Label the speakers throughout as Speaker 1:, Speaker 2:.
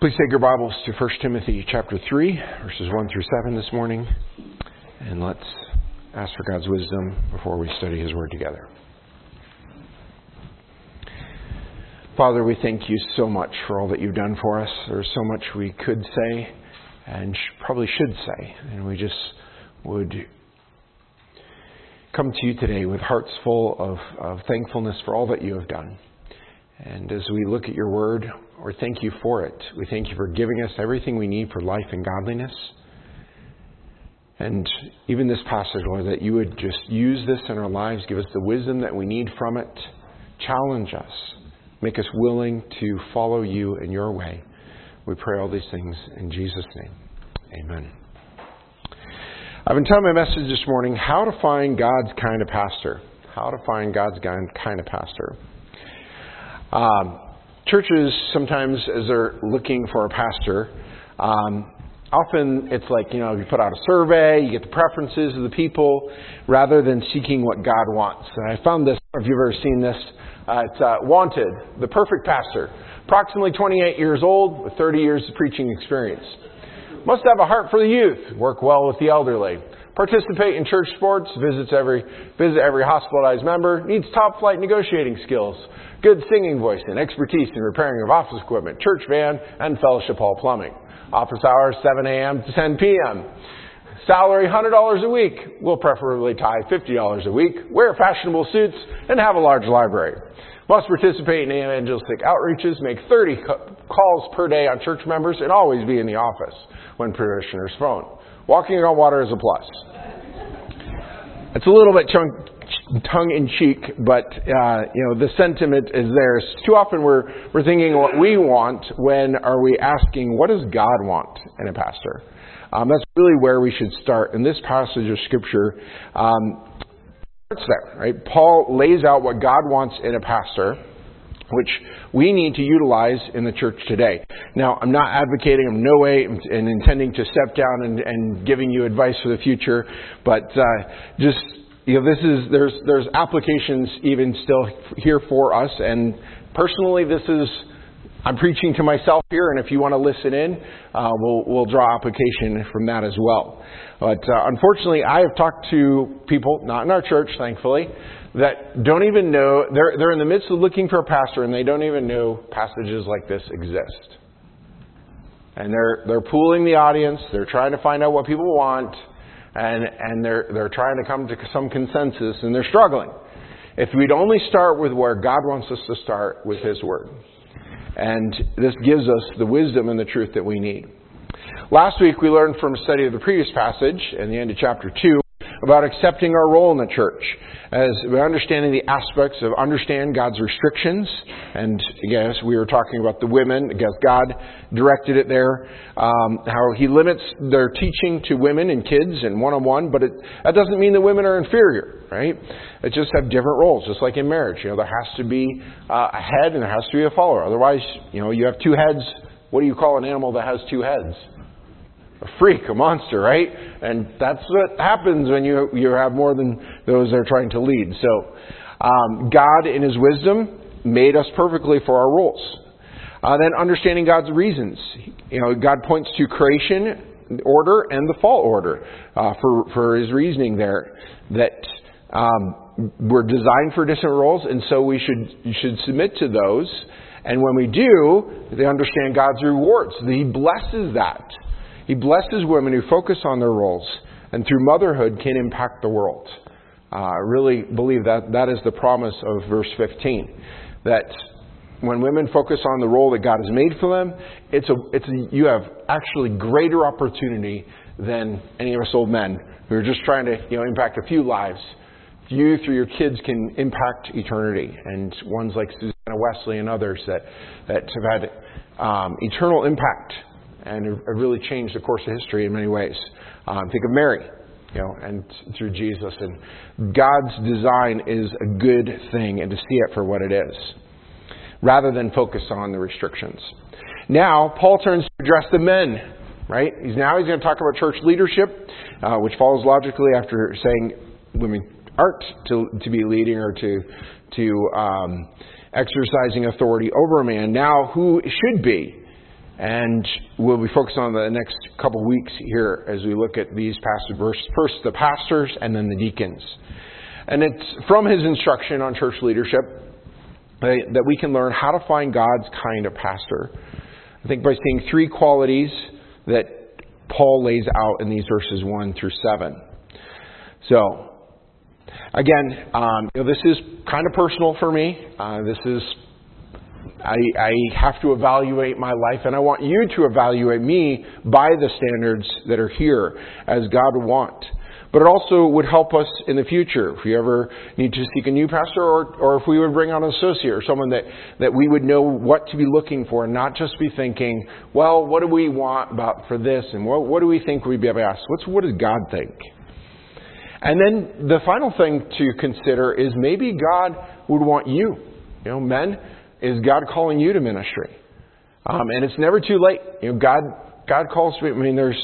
Speaker 1: Please take your Bibles to 1 Timothy chapter 3, verses 1 through 7 this morning. And let's ask for God's wisdom before we study His Word together. Father, we thank you so much for all that you've done for us. There's so much we could say and probably should say. And we just would come to you today with hearts full of thankfulness for all that you have done. And as we look at your word, we thank you for it. We thank you for giving us everything we need for life and godliness. And even this passage, Lord, that you would just use this in our lives, give us the wisdom that we need from it, challenge us, make us willing to follow you in your way. We pray all these things in Jesus' name. Amen. I've been telling my message this morning, how to find God's kind of pastor. How to find God's kind of pastor. Churches sometimes, as they're looking for a pastor, often it's like, you put out a survey, you get the preferences of the people, rather than seeking what God wants. And I found this, if you've ever seen this, it's Wanted, the perfect pastor, approximately 28 years old with 30 years of preaching experience. Must have a heart for the youth, work well with the elderly, participate in church sports, visit every hospitalized member, needs top flight negotiating skills, good singing voice, and expertise in repairing of office equipment, church van, and fellowship hall plumbing. Office hours 7 a.m. to 10 p.m. Salary $100 a week. Will preferably tie $50 a week. Wear fashionable suits and have a large library. Must participate in evangelistic outreaches, make 30 calls per day on church members, and always be in the office when parishioners phone. Walking on water is a plus. It's a little bit tongue-in-cheek, but the sentiment is there. Too often we're thinking what we want when are we asking, what does God want in a pastor? That's really where we should start. In this passage of Scripture, starts there, right? Paul lays out what God wants in a pastor, which we need to utilize in the church today. Now, I'm not advocating in no way and intending to step down and giving you advice for the future, but there's applications even still here for us. And personally, I'm preaching to myself here, and if you want to listen in, we'll draw application from that as well. But unfortunately, I have talked to people, not in our church, thankfully, that don't even know, they're in the midst of looking for a pastor, and they don't even know passages like this exist. And they're pooling the audience, they're trying to find out what people want, and they're trying to come to some consensus, and they're struggling. If we'd only start with where God wants us to start, with His Word. And this gives us the wisdom and the truth that we need. Last week we learned from a study of the previous passage, in the end of chapter 2, about accepting our role in the church. As we're understanding the aspects of understand God's restrictions. And yes, we were talking about the women. I guess God directed it there. How He limits their teaching to women and kids and one-on-one. But that doesn't mean that women are inferior, right? It just have different roles, just like in marriage. There has to be a head and there has to be a follower. Otherwise, you have two heads. What do you call an animal that has two heads? A freak, a monster, right? And that's what happens when you have more than those that are trying to lead. So God, in His wisdom, made us perfectly for our roles. Then understanding God's reasons. God points to creation order and the fall order for His reasoning there. That we're designed for different roles, and so we should submit to those. And when we do, they understand God's rewards. He blesses that. He blesses women who focus on their roles and through motherhood can impact the world. I really believe that is the promise of verse 15. That when women focus on the role that God has made for them, you have actually greater opportunity than any of us old men who are just trying to impact a few lives. You, through your kids, can impact eternity. And ones like Susanna Wesley and others that have had eternal impact and have really changed the course of history in many ways. Think of Mary, and through Jesus. And God's design is a good thing, and to see it for what it is, rather than focus on the restrictions. Now, Paul turns to address the men, right? He's going to talk about church leadership, which follows logically after saying women aren't to be leading or to exercising authority over a man. Now, who should be? And we'll be focused on the next couple weeks here as we look at these passage verses. First, the pastors and then the deacons. And it's from his instruction on church leadership that we can learn how to find God's kind of pastor. I think by seeing three qualities that Paul lays out in these verses 1 through 7. So, again, this is kind of personal for me. I have to evaluate my life, and I want you to evaluate me by the standards that are here as God would want. But it also would help us in the future if we ever need to seek a new pastor, or if we would bring on an associate or someone that we would know what to be looking for and not just be thinking, well, what do we want for this, and what do we think we'd be able to ask? What does God think? And then the final thing to consider is maybe God would want you. Men, is God calling you to ministry? And it's never too late. God calls me. I mean, there's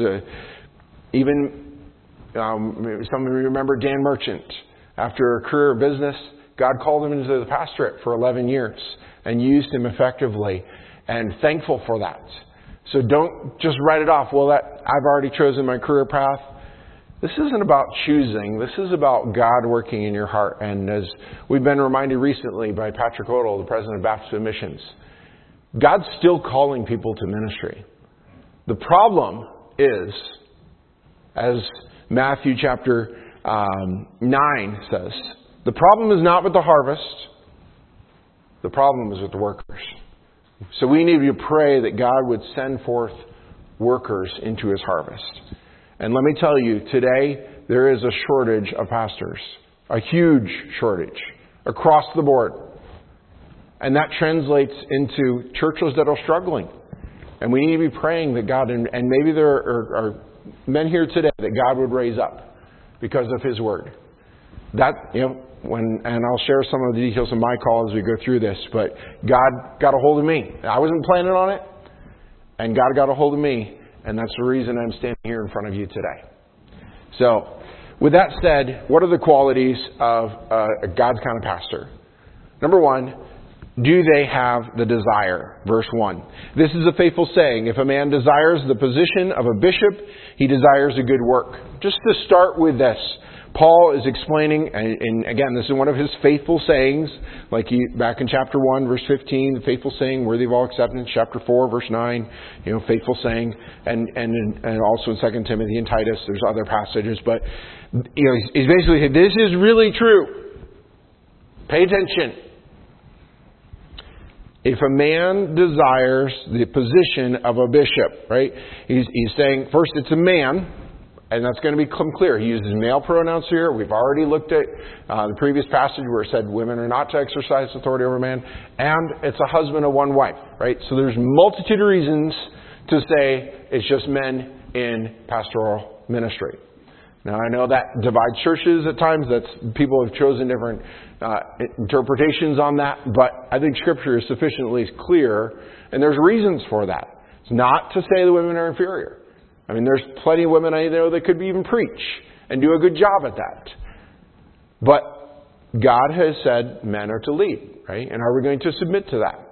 Speaker 1: even some of you remember Dan Merchant. After a career of business, God called him into the pastorate for 11 years and used him effectively. And thankful for that. So don't just write it off. Well, I've already chosen my career path. This isn't about choosing. This is about God working in your heart. And as we've been reminded recently by Patrick Odell, the president of Baptist Missions, God's still calling people to ministry. The problem is, as Matthew chapter 9 says, the problem is not with the harvest. The problem is with the workers. So we need to pray that God would send forth workers into his harvest. And let me tell you, today there is a shortage of pastors. A huge shortage across the board. And that translates into churches that are struggling. And we need to be praying that God, and maybe there are men here today that God would raise up because of his word. And I'll share some of the details of my call as we go through this, but God got a hold of me. I wasn't planning on it, and God got a hold of me. And that's the reason I'm standing here in front of you today. So, with that said, what are the qualities of God's kind of pastor? Number one, do they have the desire? Verse 1. This is a faithful saying. If a man desires the position of a bishop, he desires a good work. Just to start with this, Paul is explaining, and again, this is one of his faithful sayings, back in chapter 1, verse 15, the faithful saying, worthy of all acceptance. Chapter 4, verse 9, faithful saying, and also in 2 Timothy and Titus, there's other passages, but he's basically saying, this is really true. Pay attention. If a man desires the position of a bishop, right? He's saying, first, it's a man. And that's going to become clear. He uses male pronouns here. We've already looked at the previous passage where it said women are not to exercise authority over man. And it's a husband of one wife, right? So there's multitude of reasons to say it's just men in pastoral ministry. Now, I know that divides churches at times. People have chosen different interpretations on that. But I think Scripture is sufficiently clear. And there's reasons for that. It's not to say the women are inferior. I mean, there's plenty of women I know that could even preach and do a good job at that. But God has said men are to lead, right? And are we going to submit to that?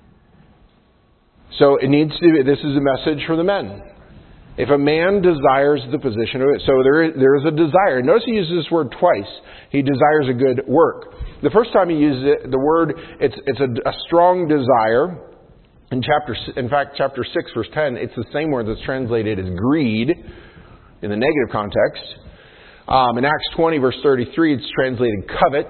Speaker 1: So this is a message for the men. If a man desires the position of it, so there is a desire. Notice he uses this word twice. He desires a good work. The first time he uses it, the word, it's a strong desire. In chapter 6, verse 10, it's the same word that's translated as greed in the negative context. In Acts 20, verse 33, it's translated covet.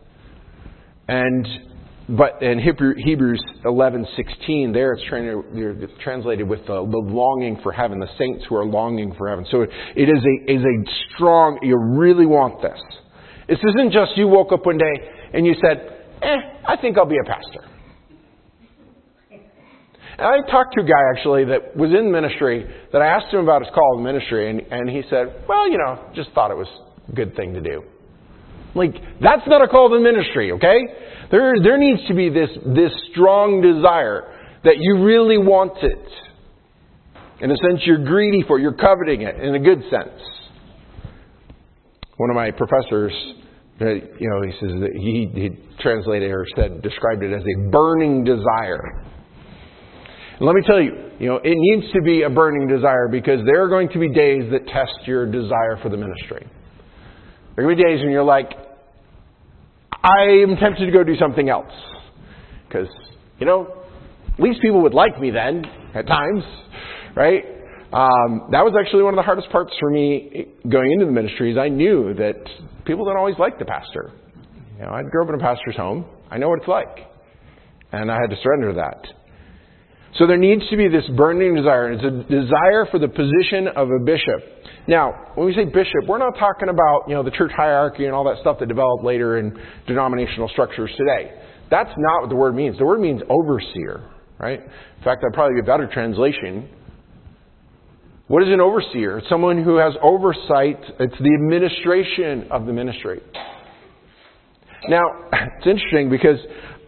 Speaker 1: But in Hebrews 11:16, there it's translated with the longing for heaven, the saints who are longing for heaven. So it is a strong, you really want this. This isn't just you woke up one day and you said, I think I'll be a pastor. And I talked to a guy, actually, that was in ministry, that I asked him about his call in ministry, and he said, well, just thought it was a good thing to do. That's not a call to ministry, okay? There needs to be this strong desire that you really want it. In a sense, you're greedy for it. You're coveting it, in a good sense. One of my professors, he says that he translated or described it as a burning desire. And let me tell you, it needs to be a burning desire, because there are going to be days that test your desire for the ministry. There are going to be days when you're like, I am tempted to go do something else. Because, at least people would like me then, at times, right? That was actually one of the hardest parts for me going into the ministry, is I knew that people don't always like the pastor. I grew up in a pastor's home. I know what it's like. And I had to surrender to that. So there needs to be this burning desire. It's a desire for the position of a bishop. Now, when we say bishop, we're not talking about, the church hierarchy and all that stuff that developed later in denominational structures today. That's not what the word means. The word means overseer, right? In fact, that'd probably be a better translation. What is an overseer? It's someone who has oversight. It's the administration of the ministry. Now, it's interesting because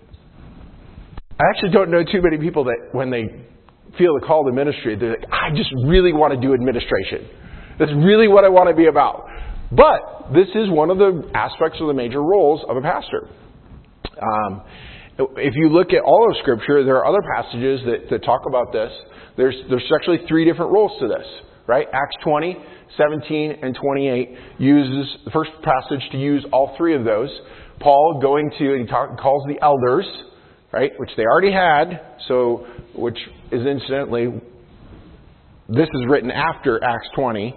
Speaker 1: I actually don't know too many people that when they feel the call to ministry, they're like, I just really want to do administration. That's really what I want to be about. But this is one of the aspects of the major roles of a pastor. If you look at all of Scripture, there are other passages that talk about this. There's actually 3 different roles to this, right? Acts 20, 17, and 28 uses the first passage to use all 3 of those. Paul calls the elders, right, which they already had, which is incidentally, this is written after Acts 20.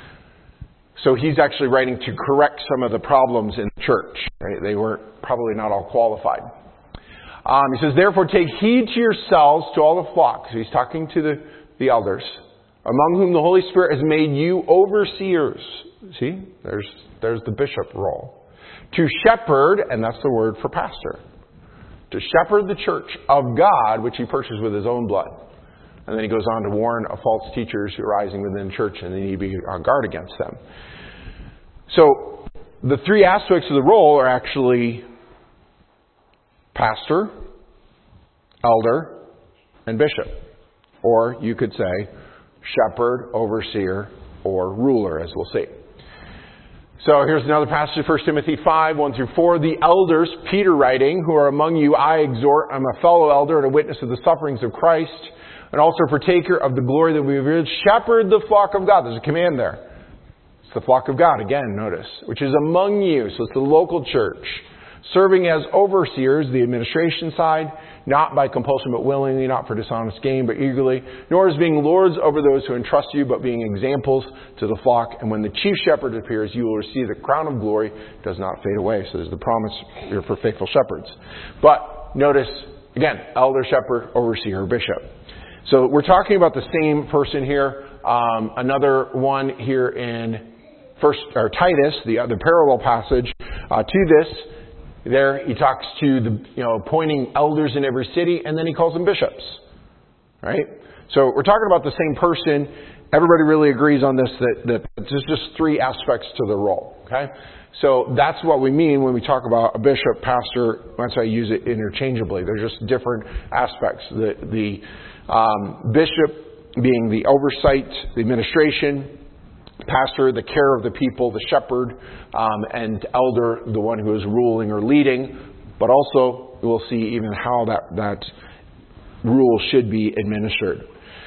Speaker 1: So he's actually writing to correct some of the problems in the church. Right? They were probably not all qualified. He says, therefore take heed to yourselves, to all the flock. So he's talking to the elders, among whom the Holy Spirit has made you overseers. See, there's the bishop role. To shepherd, and that's the word for pastor. To shepherd the church of God, which he purchased with his own blood. And then he goes on to warn of false teachers who are rising within the church, and they need to be on guard against them. So the 3 aspects of the role are actually pastor, elder, and bishop. Or you could say shepherd, overseer, or ruler, as we'll see. So here's another passage, 1 Timothy 5, 1 through 4. The elders, Peter writing, who are among you, I exhort. I'm a fellow elder and a witness of the sufferings of Christ, and also a partaker of the glory that we have revealed. Shepherd the flock of God. There's a command there. It's the flock of God, again, notice, which is among you. So it's the local church. Serving as overseers, the administration side, not by compulsion but willingly, not for dishonest gain but eagerly, nor as being lords over those who entrust you, but being examples to the flock. And when the chief shepherd appears, you will receive the crown of glory, does not fade away. So there's the promise here for faithful shepherds. But notice, again, elder, shepherd, overseer, bishop. So we're talking about the same person here. Another one here in Titus, the parallel passage to this. There he talks to the appointing elders in every city, and then he calls them bishops. Right? So we're talking about the same person. Everybody really agrees on this that there's just 3 aspects to the role. Okay? So that's what we mean when we talk about a bishop, pastor. That's why I use it interchangeably. They're just different aspects. The bishop being the oversight, the administration, pastor, the care of the people, the shepherd, and elder, the one who is ruling or leading. But also, we'll see even how that rule should be administered.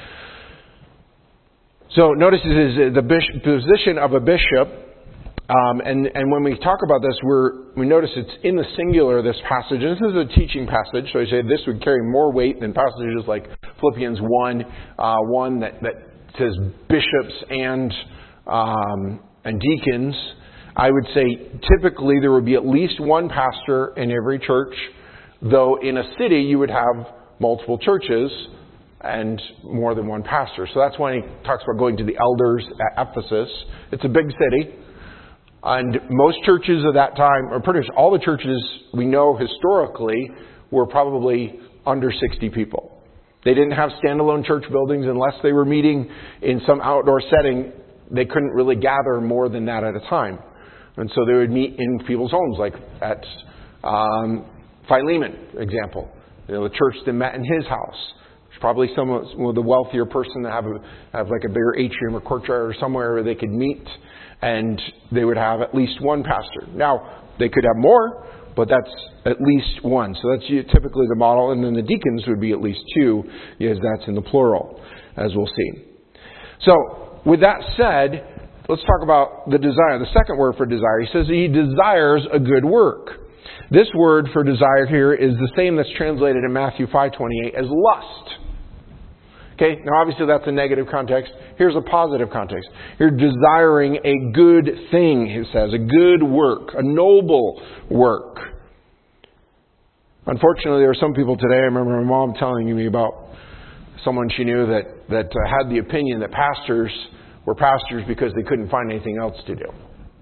Speaker 1: So notice this is the position of a bishop. And when we talk about this, we notice it's in the singular, this passage. And this is a teaching passage, so I say this would carry more weight than passages like Philippians 1 that says bishops and deacons. I would say typically there would be at least one pastor in every church, though in a city you would have multiple churches and more than one pastor. So that's why he talks about going to the elders at Ephesus. It's a big city. And most churches of that time, or pretty much all the churches we know historically, were probably under 60 people. They didn't have standalone church buildings unless they were meeting in some outdoor setting. They couldn't really gather more than that at a time. And so they would meet in people's homes, like at Philemon, example. The church that met in his house. There's probably with the wealthier person that have like a bigger atrium or courtyard or somewhere where they could meet. And they would have at least one pastor. Now, they could have more, but that's at least one. So that's typically the model. And then the deacons would be at least two, because that's in the plural, as we'll see. So with that said, let's talk about the desire. The second word for desire, he says he desires a good work. This word for desire here is the same that's translated in Matthew 5:28 as lust. Okay, now obviously that's a negative context. Here's a positive context. You're desiring a good thing, he says, a good work, a noble work. Unfortunately, there are some people today, I remember my mom telling me about someone she knew that had the opinion that pastors were pastors because they couldn't find anything else to do.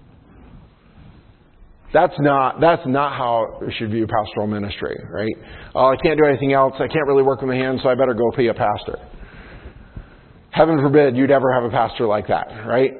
Speaker 1: That's not how we should view pastoral ministry, right? Oh, I can't do anything else. I can't really work with my hands, so I better go be a pastor. Heaven forbid you'd ever have a pastor like that, right?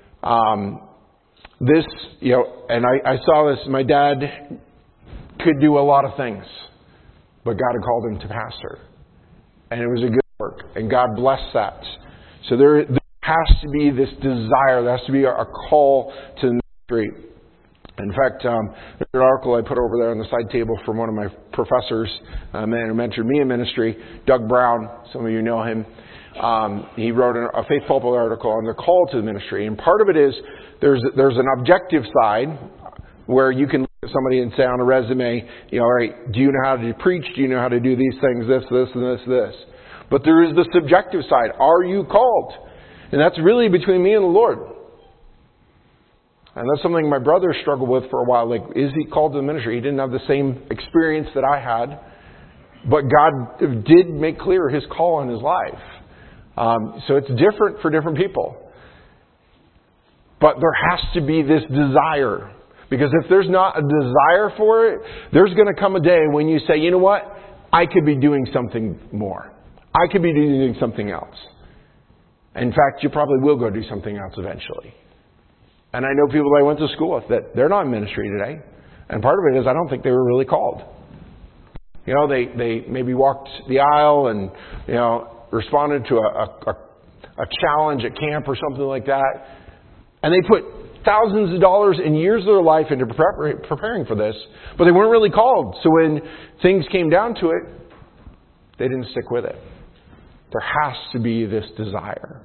Speaker 1: And I saw this. My dad could do a lot of things, but God had called him to pastor. And it was a good work, and God blessed that. So there has to be this desire. There has to be a call to the ministry. In fact, there's an article I put over there on the side table from one of my professors, a man who mentored me in ministry, Doug Brown. Some of you know him. He wrote a Faith Pulpit article on the call to the ministry. And part of it is there's an objective side where you can look at somebody and say on a resume, all right, do you know how to preach? Do you know how to do these things, this, and this? But there is the subjective side. Are you called? And that's really between me and the Lord. And that's something my brother struggled with for a while. Like, is he called to the ministry? He didn't have the same experience that I had. But God did make clear his call on his life. So it's different for different people. But there has to be this desire. Because if there's not a desire for it, there's going to come a day when you say, you know what? I could be doing something more. I could be doing something else. In fact, you probably will go do something else eventually. And I know people I went to school with that they're not in ministry today. And part of it is I don't think they were really called. They maybe walked the aisle and, responded to a challenge at camp or something like that. And they put thousands of dollars and years of their life into preparing for this, but they weren't really called. So when things came down to it, they didn't stick with it. There has to be this desire.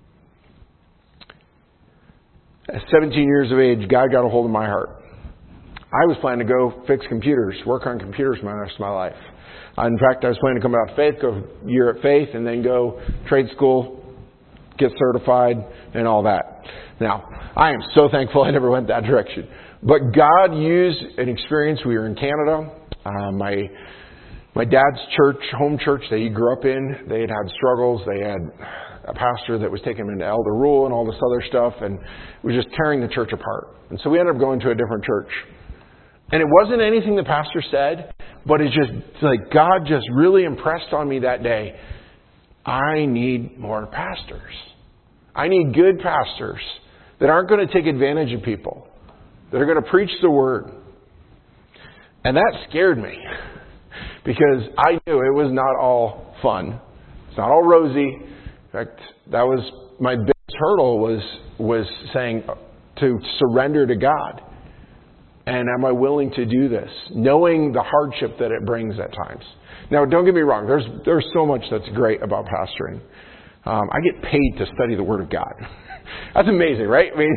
Speaker 1: At 17 years of age, God got a hold of my heart. I was planning to go fix computers, work on computers for the rest of my life. In fact, I was planning to come out of Faith, go a year at Faith, and then go trade school, get certified, and all that. Now, I am so thankful I never went that direction. But God used an experience. We were in Canada. My dad's church, home church that he grew up in, they had struggles. They had a pastor that was taking him into elder rule and all this other stuff, and it was just tearing the church apart. And so we ended up going to a different church. And it wasn't anything the pastor said, but it's just like God just really impressed on me that day. I need more pastors. I need good pastors that aren't going to take advantage of people, that are going to preach the word. And that scared me because I knew it was not all fun. It's not all rosy. In fact, that was my biggest hurdle was saying to surrender to God. And am I willing to do this? Knowing the hardship that it brings at times. Now, don't get me wrong. There's so much that's great about pastoring. I get paid to study the Word of God. That's amazing, right? I mean,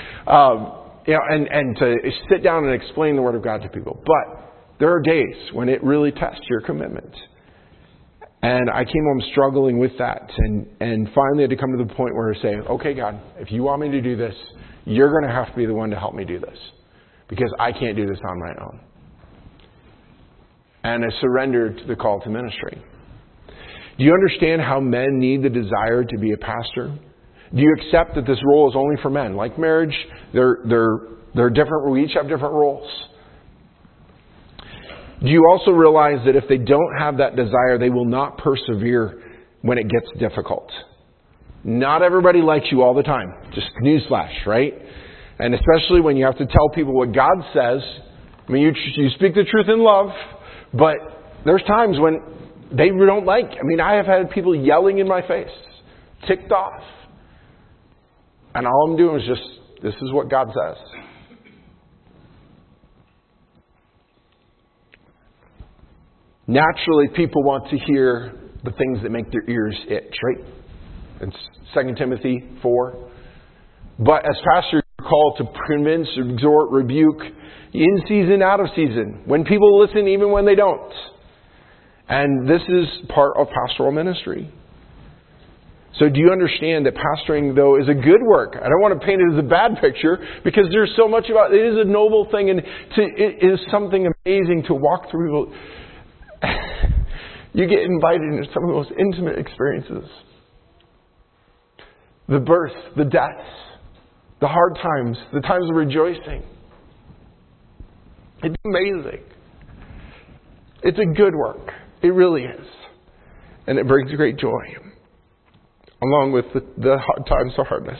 Speaker 1: and to sit down and explain the Word of God to people. But there are days when it really tests your commitment. And I came home struggling with that. And finally I had to come to the point where I say, okay, God, if you want me to do this, you're going to have to be the one to help me do this. Because I can't do this on my own. And I surrendered to the call to ministry. Do you understand how men need the desire to be a pastor? Do you accept that this role is only for men? Like marriage, they're different. We each have different roles. Do you also realize that if they don't have that desire, they will not persevere when it gets difficult? Not everybody likes you all the time. Just newsflash, right? And especially when you have to tell people what God says. I mean, you speak the truth in love, but there's times when they don't like. I mean, I have had people yelling in my face, ticked off. And all I'm doing is just, this is what God says. Naturally, people want to hear the things that make their ears itch, right? It's 2 Timothy 4. But as pastors, you're called to convince, exhort, rebuke, in season, out of season, when people listen, even when they don't. And this is part of pastoral ministry. So do you understand that pastoring, though, is a good work? I don't want to paint it as a bad picture, because there's so much about it. It is a noble thing, and it is something amazing to walk through. You get invited into some of the most intimate experiences. The birth, the deaths, the hard times, the times of rejoicing. It's amazing. It's a good work. It really is. And it brings great joy, along with the hard times of hardness.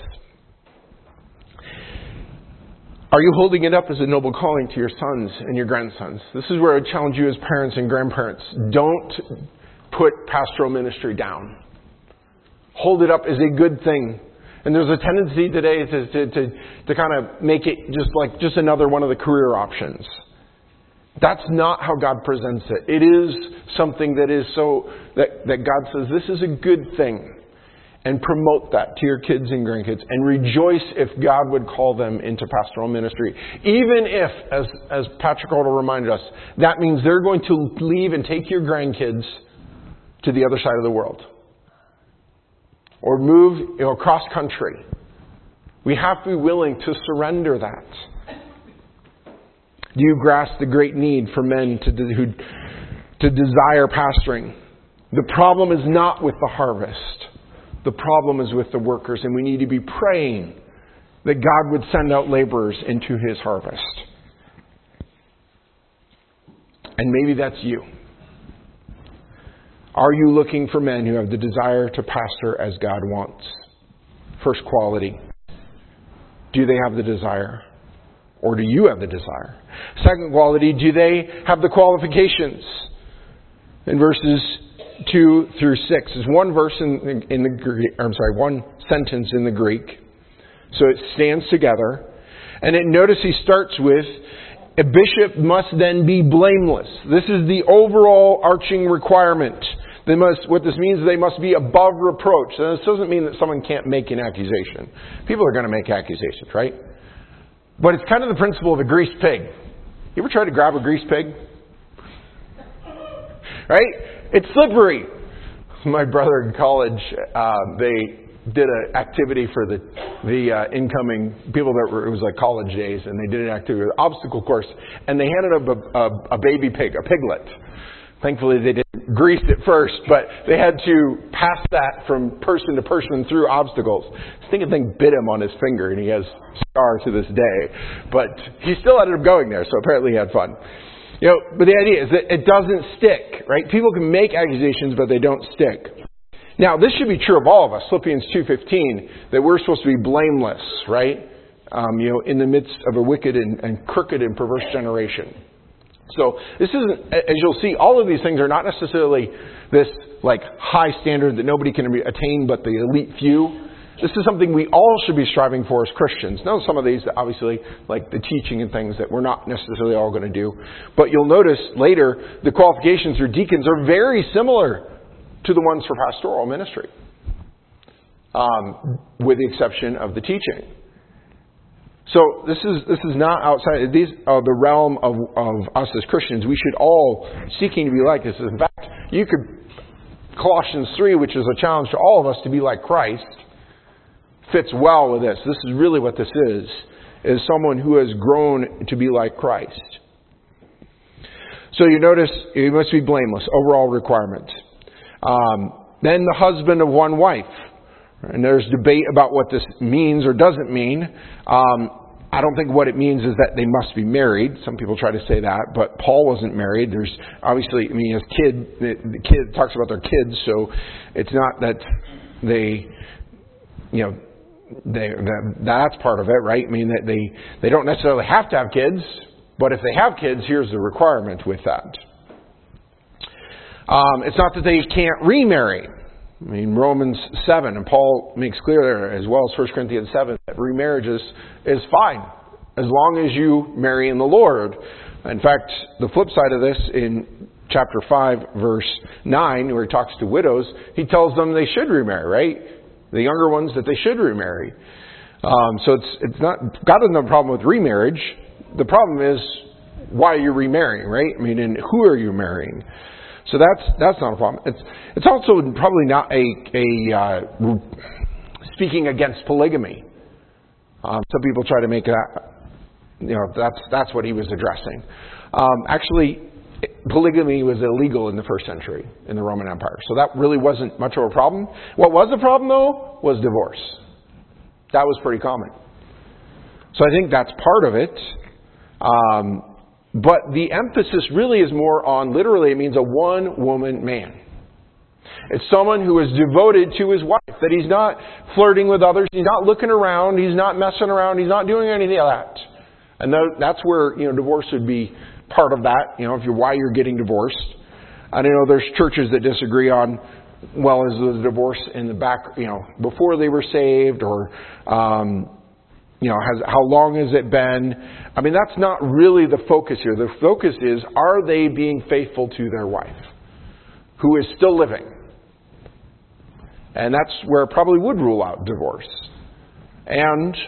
Speaker 1: Are you holding it up as a noble calling to your sons and your grandsons? This is where I challenge you as parents and grandparents. Don't put pastoral ministry down. Hold it up as a good thing. And there's a tendency today to kind of make it just another one of the career options. That's not how God presents it. It is something that is that God says this is a good thing. And promote that to your kids and grandkids. And rejoice if God would call them into pastoral ministry. Even if, as Patrick Arnold reminded us, that means they're going to leave and take your grandkids to the other side of the world. Or move across country. We have to be willing to surrender that. Do you grasp the great need for men to desire pastoring? The problem is not with the harvest. The problem is with the workers, and we need to be praying that God would send out laborers into His harvest. And maybe that's you. Are you looking for men who have the desire to pastor as God wants? First quality. Do they have the desire? Or do you have the desire? Second quality, do they have the qualifications? In verses 2 through 6 is one verse in the Greek. One sentence in the Greek. So it stands together. And notice he starts with, a bishop must then be blameless. This is the overall arching requirement. What this means is they must be above reproach. And this doesn't mean that someone can't make an accusation. People are going to make accusations, right? But it's kind of the principle of a greased pig. You ever try to grab a greased pig? Right? It's slippery. My brother in college, they did an activity for the incoming people it was like college days, and they did an activity, an obstacle course, and they handed up a baby pig, a piglet. Thankfully, they didn't grease it first, but they had to pass that from person to person through obstacles. This thing bit him on his finger, and he has scars to this day. But he still ended up going there, so apparently he had fun. But the idea is that it doesn't stick, right? People can make accusations, but they don't stick. Now, this should be true of all of us. Philippians 2:15, that we're supposed to be blameless, right? In the midst of a wicked and crooked and perverse generation. So this isn't, as you'll see, all of these things are not necessarily this high standard that nobody can attain but the elite few. This is something we all should be striving for as Christians. Now, some of these, obviously, like the teaching and things that we're not necessarily all going to do. But you'll notice later, the qualifications for deacons are very similar to the ones for pastoral ministry, with the exception of the teaching. So this is not outside. These are the realm of us as Christians. We should all seeking to be like this. In fact, Colossians 3, which is a challenge to all of us to be like Christ, fits well with this. This is really what this is someone who has grown to be like Christ. So you notice you must be blameless, overall requirement. Then the husband of one wife. And there's debate about what this means or doesn't mean. I don't think what it means is that they must be married. Some people try to say that, but Paul wasn't married. There's obviously, his the kid talks about their kids, so it's not that that's part of it, right? That they don't necessarily have to have kids, but if they have kids, here's the requirement with that. It's not that they can't remarry. Romans 7, and Paul makes clear there, as well as 1 Corinthians 7, that remarriage is fine, as long as you marry in the Lord. In fact, the flip side of this, in chapter 5, verse 9, where he talks to widows, he tells them they should remarry, right? The younger ones that they should remarry. So it's not, God doesn't have a problem with remarriage. The problem is why you're remarrying, right? I mean, and who are you marrying? So that's not a problem. It's also probably not a speaking against polygamy. Some people try to make that, that's what he was addressing. Actually, polygamy was illegal in the first century in the Roman Empire. So that really wasn't much of a problem. What was a problem, though, was divorce. That was pretty common. So I think that's part of it. But the emphasis really is more on, literally, it means a one-woman man. It's someone who is devoted to his wife, that he's not flirting with others, he's not looking around, he's not messing around, he's not doing anything like that. And that's where, divorce would be part of that, why you're getting divorced. I know there's churches that disagree on, well, is the divorce in the back, before they were saved, or, how long has it been? I mean, that's not really the focus here. The focus is, are they being faithful to their wife, who is still living? And that's where it probably would rule out divorce. And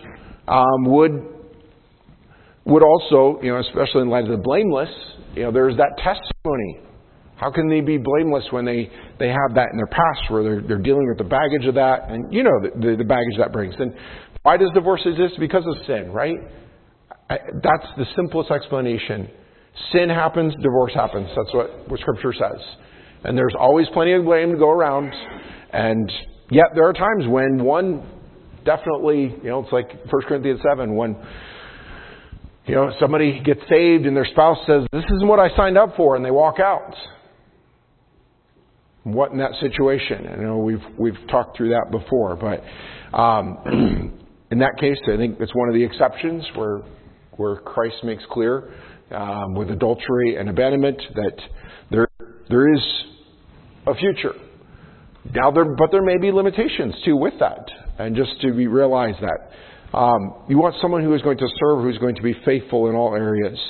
Speaker 1: would also, especially in light of the blameless, there's that testimony. How can they be blameless when they have that in their past, where they're dealing with the baggage of that, and the baggage that brings. And why does divorce exist? Because of sin, right? That's the simplest explanation. Sin happens, divorce happens. That's what Scripture says. And there's always plenty of blame to go around. And yet there are times when one definitely, it's like 1 Corinthians 7, when somebody gets saved and their spouse says, this isn't what I signed up for, and they walk out. What in that situation? I know we've talked through that before, but in that case, I think it's one of the exceptions where Christ makes clear with adultery and abandonment that there is a future. Now, but there may be limitations too with that, and just to realize that. You want someone who is going to serve, who's going to be faithful in all areas.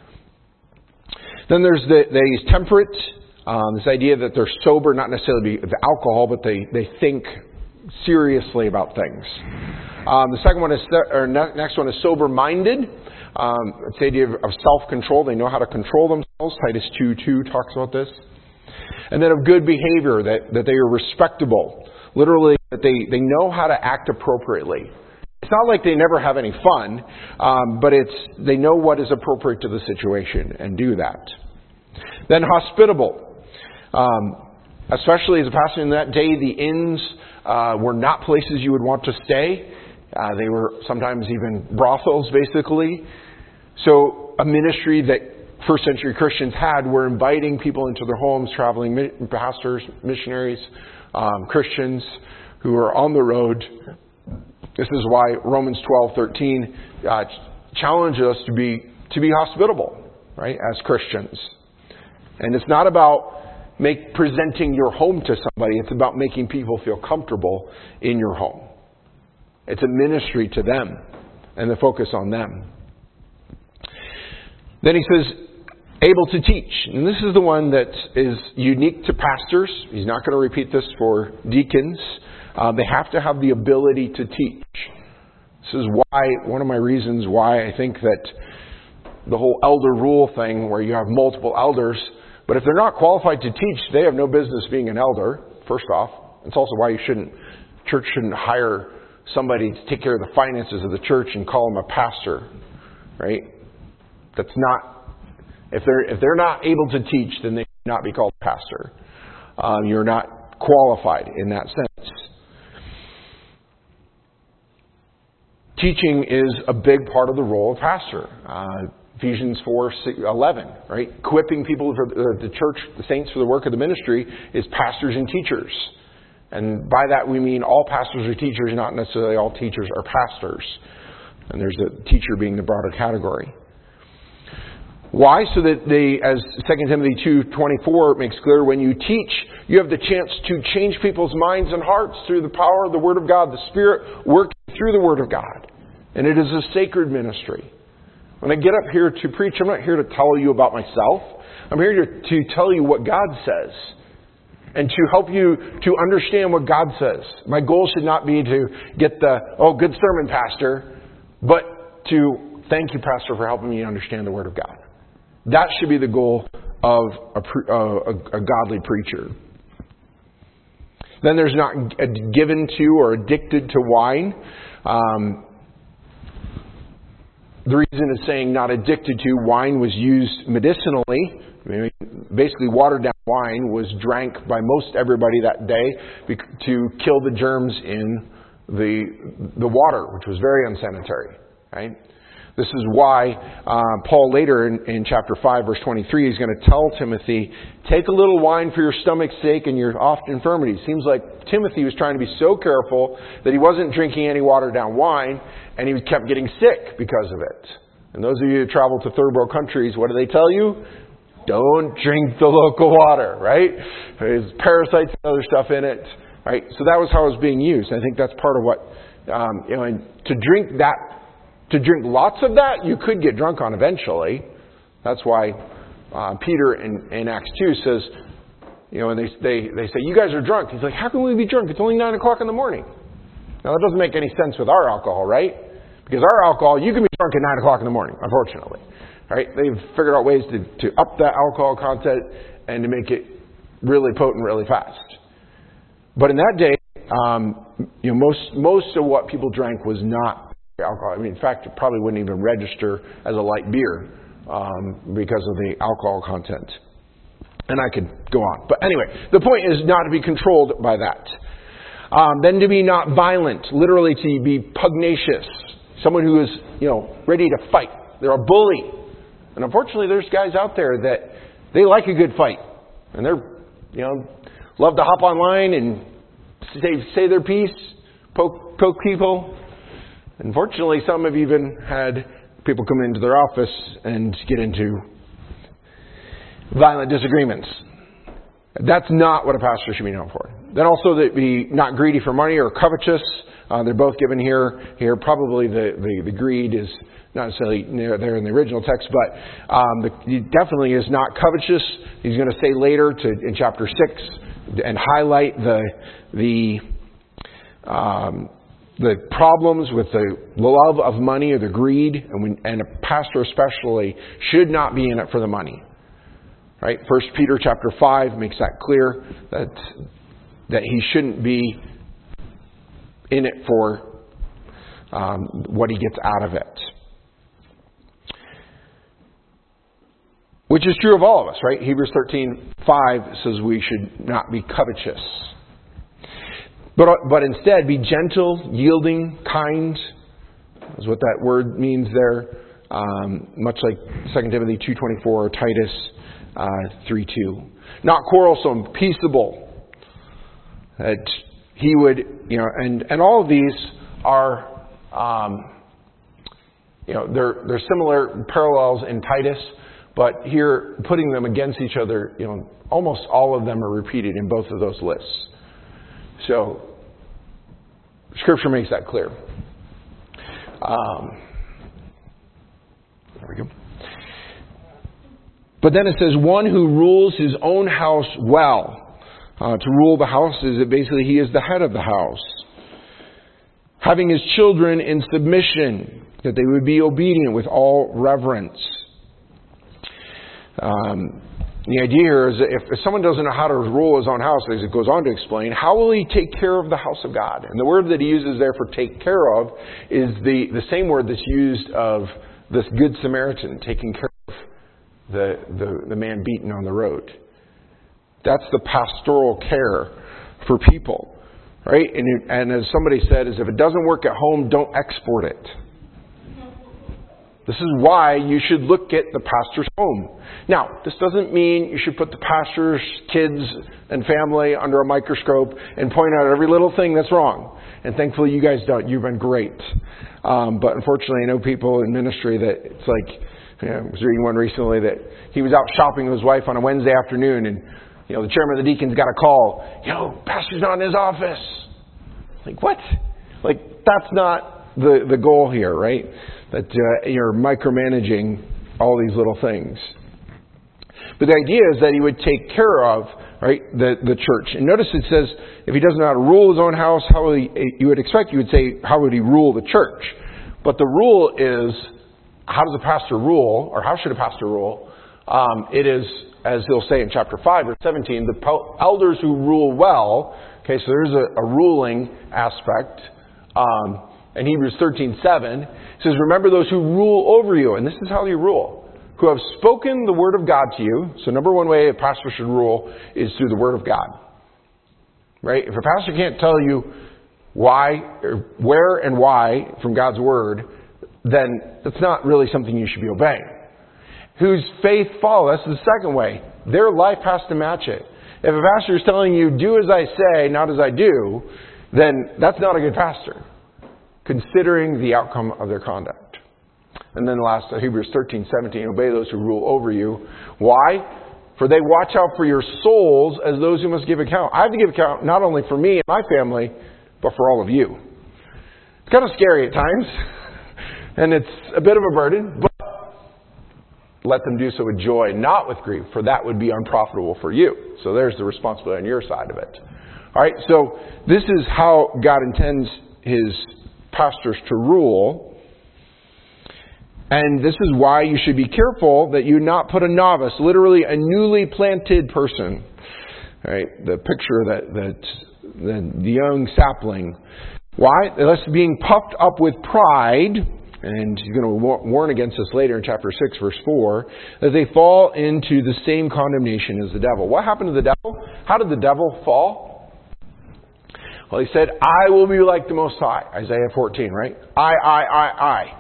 Speaker 1: Then there's the temperate, this idea that they're sober, not necessarily the alcohol, but they think seriously about things. The second one next one is sober-minded. It's the idea of self-control. They know how to control themselves. Titus 2:2 talks about this. And then of good behavior, that they are respectable. Literally, that they know how to act appropriately. It's not like they never have any fun, but they know what is appropriate to the situation and do that. Then hospitable. Especially as a pastor in that day, the inns were not places you would want to stay. They were sometimes even brothels, basically. So a ministry that first century Christians had were inviting people into their homes, traveling pastors, missionaries, Christians who are on the road. This is why Romans 12:13 challenges us to be hospitable, right, as Christians. And it's not about presenting your home to somebody. It's about making people feel comfortable in your home. It's a ministry to them and the focus on them. Then he says, able to teach. And this is the one that is unique to pastors. He's not going to repeat this for deacons. They have to have the ability to teach. This is one of my reasons why I think that the whole elder rule thing, where you have multiple elders, but if they're not qualified to teach, they have no business being an elder, first off. It's also why church shouldn't hire somebody to take care of the finances of the church and call them a pastor, right? That's not, if they're not able to teach, then they should not be called pastor. You're not qualified in that sense. Teaching is a big part of the role of pastor. Ephesians 4:11, right? Equipping people for the church, the saints for the work of the ministry is pastors and teachers. And by that we mean all pastors are teachers, not necessarily all teachers are pastors. And there's a teacher being the broader category. Why? So that as 2 Timothy 2:24 makes clear, when you teach, you have the chance to change people's minds and hearts through the power of the Word of God, the Spirit working through the Word of God. And it is a sacred ministry. When I get up here to preach, I'm not here to tell you about myself. I'm here to tell you what God says and to help you to understand what God says. My goal should not be to get the, good sermon, Pastor, but to thank you, Pastor, for helping me understand the Word of God. That should be the goal of a godly preacher. Then there's not given to or addicted to wine. The reason it's saying not addicted to, wine was used medicinally. Basically, watered down wine was drank by most everybody that day to kill the germs in the water, which was very unsanitary. Right? This is why Paul later in chapter 5, verse 23, is going to tell Timothy, take a little wine for your stomach's sake and your oft infirmities. Seems like Timothy was trying to be so careful that he wasn't drinking any watered down wine, and he kept getting sick because of it. And those of you who travel to third world countries, what do they tell you? Don't drink the local water, right? There's parasites and other stuff in it, right? So that was how it was being used. I think that's part of what, and to drink lots of that, you could get drunk on eventually. That's why Peter in Acts 2 says, and they say, you guys are drunk. He's like, how can we be drunk? It's only 9 o'clock in the morning. Now, that doesn't make any sense with our alcohol, right? Because our alcohol, you can be drunk at 9 o'clock in the morning, unfortunately. Right? They've figured out ways to up that alcohol content and to make it really potent really fast. But in that day, most of what people drank was not alcohol. I mean, in fact, it probably wouldn't even register as a light beer because of the alcohol content. And I could go on. But anyway, the point is not to be controlled by that. Then to be not violent, literally to be pugnacious. Someone who is, ready to fight. They're a bully. And unfortunately, there's guys out there that they like a good fight. And they're, love to hop online and say their piece, poke people. Unfortunately, some have even had people come into their office and get into violent disagreements. That's not what a pastor should be known for. Then also to be not greedy for money or covetous. They're both given here. Probably the greed is not necessarily there in the original text, but he definitely is not covetous. He's going to say later in chapter 6 and highlight the problems with the love of money or the greed, and a pastor especially should not be in it for the money. Right? 1 Peter chapter 5 makes that clear that he shouldn't be in it for what he gets out of it. Which is true of all of us, right? Hebrews 13:5 says we should not be covetous. But instead be gentle, yielding, kind, is what that word means there. Much like 2 Timothy 2:24 or Titus 3:2. Not quarrelsome, peaceable. That he would, and all of these are, they're similar parallels in Titus, but here putting them against each other, almost all of them are repeated in both of those lists. So, Scripture makes that clear. There we go. But then it says, one who rules his own house well. To rule the house is that basically he is the head of the house. Having his children in submission, that they would be obedient with all reverence. The idea here is that if someone doesn't know how to rule his own house, as it goes on to explain, how will he take care of the house of God? And the word that he uses there for take care of is the same word that's used of this Good Samaritan taking care of the man beaten on the road. That's the pastoral care for people, right? And as somebody said, is if it doesn't work at home, don't export it. This is why you should look at the pastor's home. Now, this doesn't mean you should put the pastor's kids and family under a microscope and point out every little thing that's wrong. And thankfully, you guys don't. You've been great. But unfortunately, I know people in ministry that it's like, I was reading one recently that he was out shopping with his wife on a Wednesday afternoon, and the chairman of the deacons got a call. Pastor's not in his office. Like, what? Like, that's not the goal here, right? That you're micromanaging all these little things. But the idea is that he would take care of, right, the church. And notice it says, if he doesn't know how to rule his own house, you would say, how would he rule the church? But the rule is, how does a pastor rule, or how should a pastor rule? It is, as he'll say in chapter 5, verse 17, the elders who rule well. Okay, so there's a ruling aspect. In Hebrews 13:7, it says, remember those who rule over you. And this is how you rule. Who have spoken the word of God to you. So number one way a pastor should rule is through the word of God. Right? If a pastor can't tell you why, or where and why from God's word, then it's not really something you should be obeying. Whose faith follow. That's the second way. Their life has to match it. If a pastor is telling you, do as I say, not as I do, then that's not a good pastor, considering the outcome of their conduct. And then the last, Hebrews 13:17, obey those who rule over you. Why? For they watch out for your souls as those who must give account. I have to give account not only for me and my family, but for all of you. It's kind of scary at times, and it's a bit of a burden, but let them do so with joy, not with grief, for that would be unprofitable for you. So there's the responsibility on your side of it. All right, so this is how God intends His pastors to rule. And this is why you should be careful that you not put a novice, literally a newly planted person. All right, the picture that the young sapling. Why? Lest being puffed up with pride, and he's going to warn against this later in chapter 6, verse 4, that they fall into the same condemnation as the devil. What happened to the devil? How did the devil fall? Well, he said, I will be like the Most High. Isaiah 14, right? I.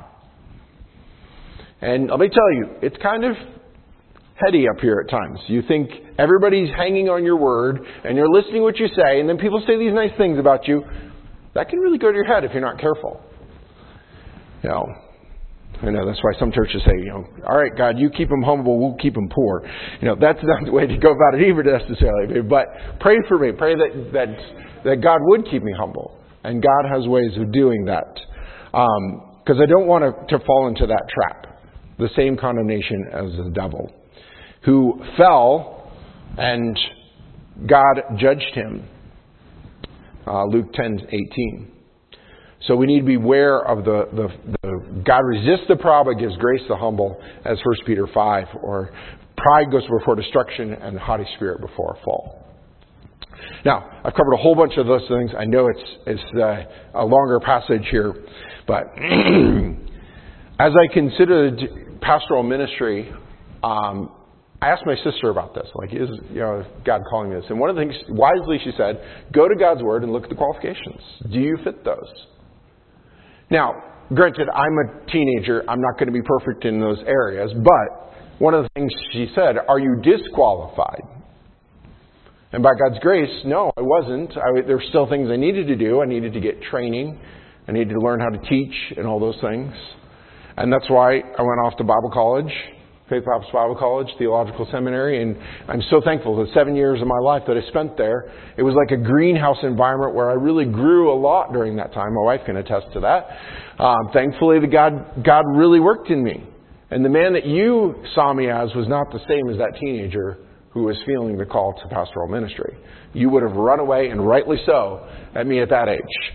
Speaker 1: And let me tell you, it's kind of heady up here at times. You think everybody's hanging on your word, and you're listening to what you say, and then people say these nice things about you. That can really go to your head if you're not careful. You know, I know that's why some churches say, all right, God, you keep them humble, we'll keep them poor. That's not the way to go about it either necessarily. But pray for me. Pray that God would keep me humble. And God has ways of doing that. Because I don't want to fall into that trap. The same condemnation as the devil, who fell and God judged him. Luke 10:18. So we need to be aware of the God resists the proud but gives grace to the humble, as 1 Peter 5, or pride goes before destruction and the haughty spirit before a fall. Now, I've covered a whole bunch of those things. I know it's a longer passage here, but as I considered pastoral ministry, I asked my sister about this. Like, is God calling me this? And one of the things, wisely, she said, go to God's Word and look at the qualifications. Do you fit those? Now, granted, I'm a teenager. I'm not going to be perfect in those areas. But one of the things she said, are you disqualified? And by God's grace, no, I wasn't. There were still things I needed to do. I needed to get training. I needed to learn how to teach and all those things. And that's why I went off to Bible college, Faith Baptist Bible College, Theological Seminary, and I'm so thankful for the 7 years of my life that I spent there. It was like a greenhouse environment where I really grew a lot during that time. My wife can attest to that. Thankfully, God really worked in me. And the man that you saw me as was not the same as that teenager who was feeling the call to pastoral ministry. You would have run away, and rightly so, at me at that age.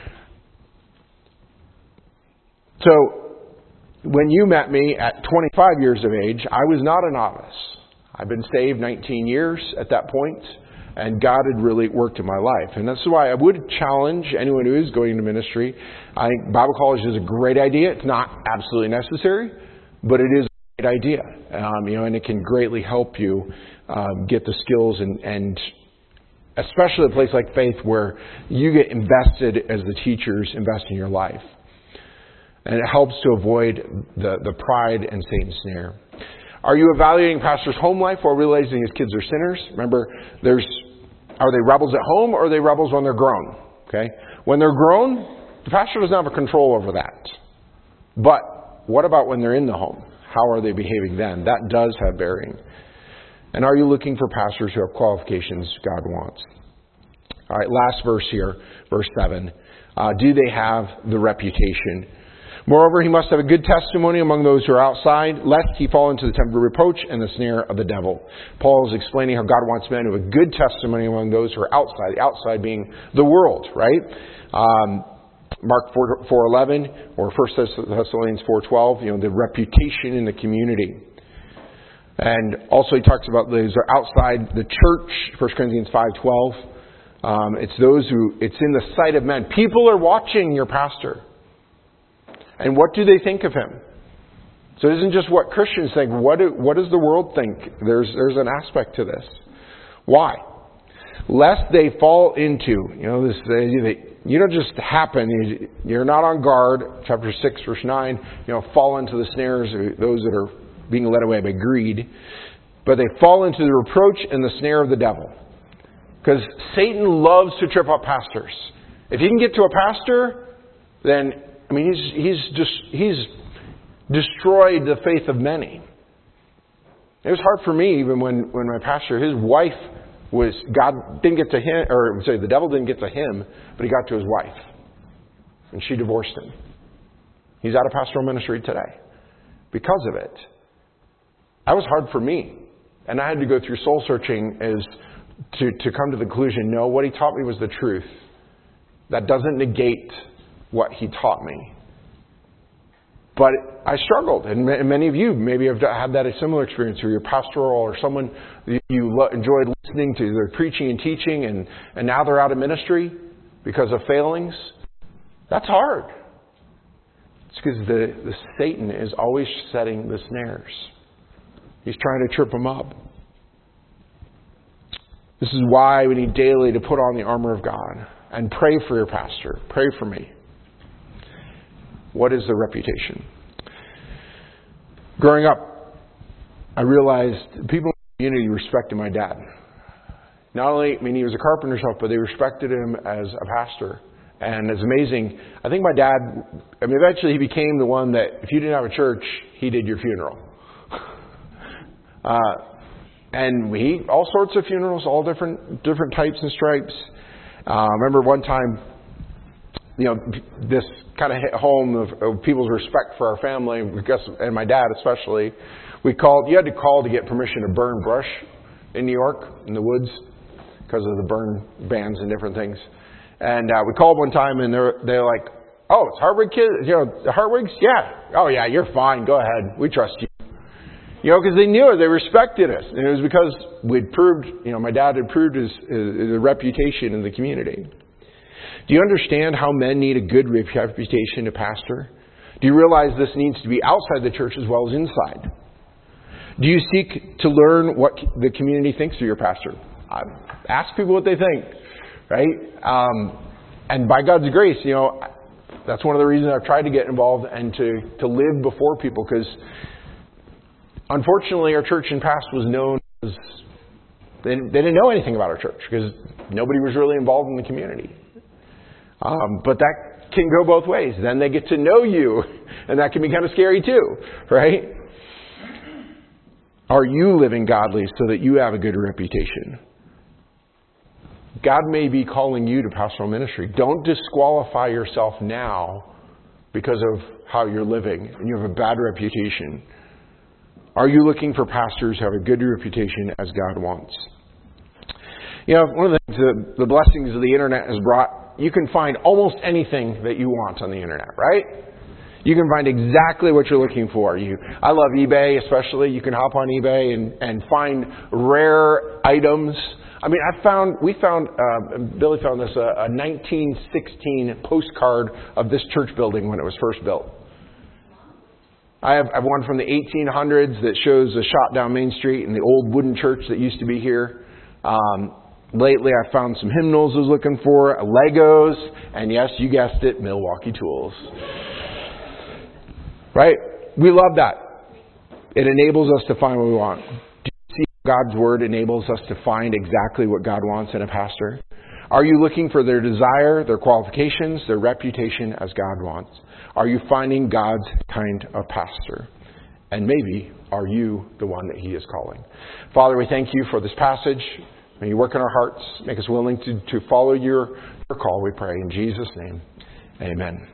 Speaker 1: So, when you met me at 25 years of age, I was not a novice. I've been saved 19 years at that point, and God had really worked in my life. And that's why I would challenge anyone who is going into ministry. I think Bible college is a great idea. It's not absolutely necessary, but it is a great idea. And it can greatly help you get the skills and especially a place like Faith where you get invested as the teachers invest in your life. And it helps to avoid the pride and Satan's snare. Are you evaluating pastor's home life while realizing his kids are sinners? Remember, are they rebels at home or are they rebels when they're grown? Okay, when they're grown, the pastor doesn't have a control over that. But what about when they're in the home? How are they behaving then? That does have bearing. And are you looking for pastors who have qualifications God wants? All right, last verse here, verse 7. Do they have the reputation? Moreover, he must have a good testimony among those who are outside, lest he fall into the temper of reproach and the snare of the devil. Paul is explaining how God wants men who have a good testimony among those who are outside, the outside being the world, right? Mark 4:11 or 1 Thessalonians 4:12, the reputation in the community. And also he talks about those who are outside the church, 1 Corinthians 5:12. It's those who, it's in the sight of men. People are watching your pastor. And what do they think of him? So it isn't just what Christians think. What does the world think? There's an aspect to this. Why? Lest they fall into, this idea that you don't just happen. You're not on guard. Chapter 6, verse 9. Fall into the snares of those that are being led away by greed. But they fall into the reproach and the snare of the devil. Because Satan loves to trip up pastors. If he can get to a pastor, then he's destroyed the faith of many. It was hard for me even when my pastor, his wife was, God didn't get to him, or sorry, the devil didn't get to him, but he got to his wife. And she divorced him. He's out of pastoral ministry today because of it. That was hard for me. And I had to go through soul searching to come to the conclusion, no, what he taught me was the truth. That doesn't negate what he taught me. But I struggled, and many of you maybe have had that a similar experience, or you're pastoral, or someone you enjoyed listening to, they're preaching and teaching, and now they're out of ministry because of failings. That's hard. It's because the Satan is always setting the snares. He's trying to trip them up. This is why we need daily to put on the armor of God and pray for your pastor. Pray for me. What is the reputation? Growing up, I realized people in the community respected my dad. Not only, he was a carpenter's help, but they respected him as a pastor. And it's amazing. I think my dad, eventually he became the one that if you didn't have a church, he did your funeral. And all sorts of funerals, all different types and stripes. I remember one time, this kind of hit home of people's respect for our family, and my dad especially. You had to call to get permission to burn brush in New York, in the woods, because of the burn bans and different things. And we called one time, and they're like, "Oh, it's Hartwig kids, the Hartwigs? Yeah. Oh yeah, you're fine. Go ahead. We trust you." Because they knew it, they respected us. And it was because we'd proved, my dad had proved his reputation in the community. Do you understand how men need a good reputation to pastor? Do you realize this needs to be outside the church as well as inside? Do you seek to learn what the community thinks of your pastor? Ask people what they think, right? And by God's grace, that's one of the reasons I've tried to get involved and to live before people, because unfortunately, our church in the past was known as, they didn't know anything about our church because nobody was really involved in the community. But that can go both ways. Then they get to know you, and that can be kind of scary too, right? Are you living godly so that you have a good reputation? God may be calling you to pastoral ministry. Don't disqualify yourself now because of how you're living and you have a bad reputation. Are you looking for pastors who have a good reputation as God wants? One of the things, the blessings of the internet has brought, you can find almost anything that you want on the internet, right? You can find exactly what you're looking for. I love eBay especially. You can hop on eBay and find rare items. Billy found this, a 1916 postcard of this church building when it was first built. I have one from the 1800s that shows a shot down Main Street in the old wooden church that used to be here. Lately, I found some hymnals I was looking for, Legos, and yes, you guessed it, Milwaukee tools. Right? We love that. It enables us to find what we want. Do you see God's Word enables us to find exactly what God wants in a pastor? Are you looking for their desire, their qualifications, their reputation as God wants? Are you finding God's kind of pastor? And maybe, are you the one that He is calling? Father, we thank You for this passage. May You work in our hearts. Make us willing to follow your call, we pray. In Jesus' name, amen.